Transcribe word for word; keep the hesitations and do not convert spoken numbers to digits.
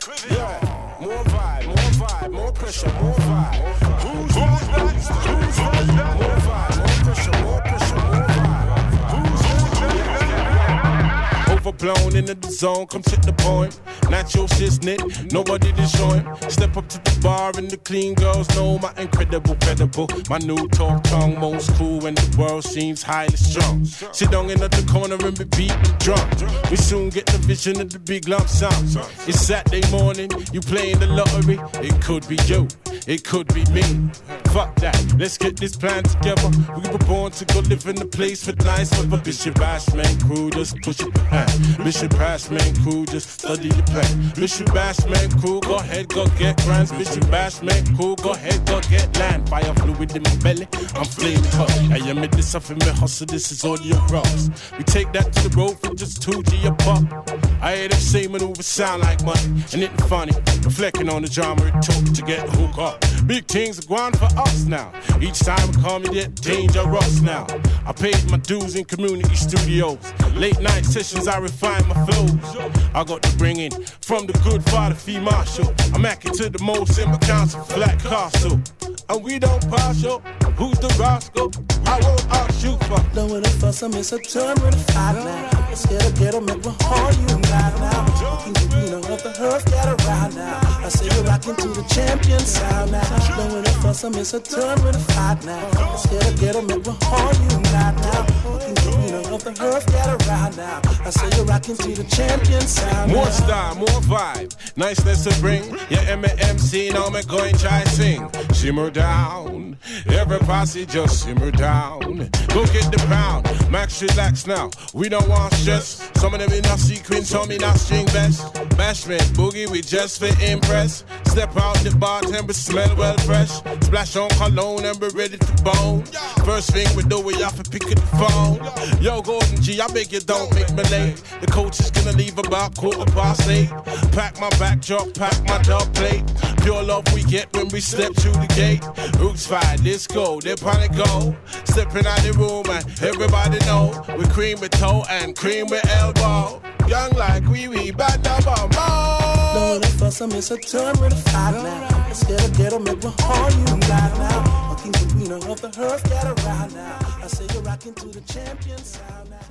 Yeah, more vibe, more vibe, more pressure, more vibe. Who's that? Who's that? More vibe, more pressure, more pressure, more vibe. Who's that? Overblown into the zone, come check the point. Natural shiznit, nobody to show him. Step up to the bar and the clean girls know my incredible, credible. My new talk tongue, most cool when the world seems highly strong. Sit down in the corner and be beat the drum. We soon get the vision of the big lump sum. It's Saturday morning, you playing the lottery. It could be you, it could be me. Fuck that, let's get this plan together. We were born to go live in a place with nice weather. Bishop Bashman crew, just push it behind. Bishop Bashman crew, just study the plan. Bishop Bashman crew, go ahead, go get grants. Bishop Bashman crew, go ahead, go get land. Fire fluid in my belly, I'm flaming hot. I am in this up in my hustle, this is audio rocks. We take that to the road for just two G a pop. I hear them say maneuver sound like money, and it's funny, reflecting on the drama it took to get the hook up. Big things are going for us now. Each time we call me that dangerous now. I paid my dues in community studios. Late night sessions, I refine my flows. I got the bringing from the good father, Fee Marshall. I'm acting to the most in my council, Flat Castle. And we don't partial. Who's the rascal? I won't ask you for. Blowing it for some, it's a turn with a fight now. Let's get a get 'em make one hard you right now. Looking the green of the hearth, get around now. I say you're rocking to the champion sound now. Blowing it for some, it's a turn with a fight now. Let's get a get 'em make one hard you right now. Looking the green of the hearth, get around now. I say you're rocking to the champion sound now. More style, more vibe, niceness to bring. Yeah, M M C, now me going try sing. Simmer down, every posse just simmer down. Go get the pound, max relax now. We don't want stress. Some of them in our sequence, some in our string best. Bashment, boogie, we just for impress. Step out the bartender, smell well fresh. Splash on cologne and be ready to bone. First thing we do, we have to pick up the phone. Yo, Gordon G, I beg you don't make me late. The coach is gonna leave about quarter past eight. Pack my backdrop, pack my dog plate. Pure love we get when we step through the gate. Roots fight, let's go, they're on it go. Stepping out the room and everybody know we cream with toe and cream with elbow. Young like wee wee, bad number more. Blowing it for some, it's a turn with a fight now. Let's get a get 'em make one hard you right now. Walking the green of the hearth, get around now. I say you're rocking to the champion sound now.